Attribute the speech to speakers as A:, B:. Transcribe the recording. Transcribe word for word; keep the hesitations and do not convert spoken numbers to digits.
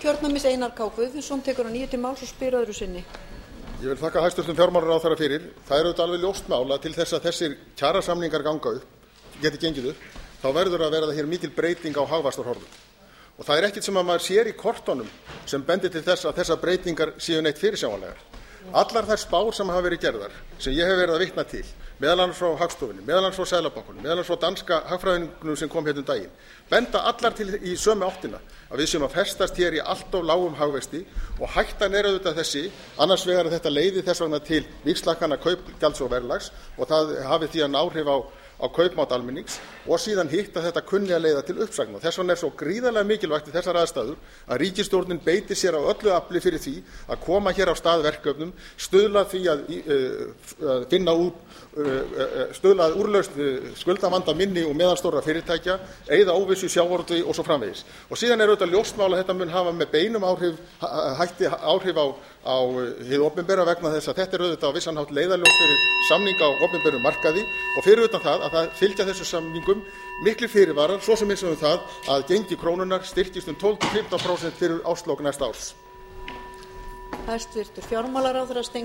A: Suðurkjördæmis Einar K Guðfinnsson tekur að nýju til máls og spyr öðru sinni.
B: Ég vil þakka hæstvirtum fjármálaráðherra fyrir. Það er auðvitað alveg ljóst mál að til þess að þessir kjarasamningar ganga upp, geti gengið upp, þá verður að verða hér mikil breyting á hagvaxtarhorfum. Og það er ekkert sem að maður sér í kortunum sem bendir til þess að þessar breytingar séu neitt fyrirsjáanlegar. Allar þær spár sem hafa verið gerðar, sem ég hef verið að vitna til, meðal annars frá Hagstofunni, meðal annars frá Seðlabankanum, meðal annars frá danska hagfræðingnum sem kom hérna um daginn, benda allar til í sömu áttina að við séum að festast hér í allt of lágum hagvexti og hættan er auðvitað þessi, annars vegar að þetta leiði þess vegna til víxllækkana kaupgjalds og verðlags og það hafi því að áhrif á á kaupmátt almennings og síðan hitt að þetta kunni að leiða til uppsagna. Þess vegna er svo gríðarlega mikilvægt í þessar aðstæður að ríkisstjórnin beiti sér á öllu afli fyrir því að koma hér á stað verkefnum, stuðla því að, uh, að finna út, uh, stuðla að úrlausn uh, skuldavanda minni og meðalstórra fyrirtækja, eyða óvissu í sjávarútvegi og svo framvegis. Og síðan er auðvitað ljóst mál að þetta mun hafa með beinum áhrif, hætti áhrif á á hið opinbera vegna þess að þetta er auðvitað á vissan hátt leiðarljós fyrir samninga á opinberum markaði og fyrir utan það að það fylgja þessu samningum miklir fyrirvarar, svo sem eins og um það að gengi krónunnar styrkist um tólf til fimmtán prósent fyrir árslok næsta árs.
A: Hæstvirtur fjármálaráðherra Steingrímur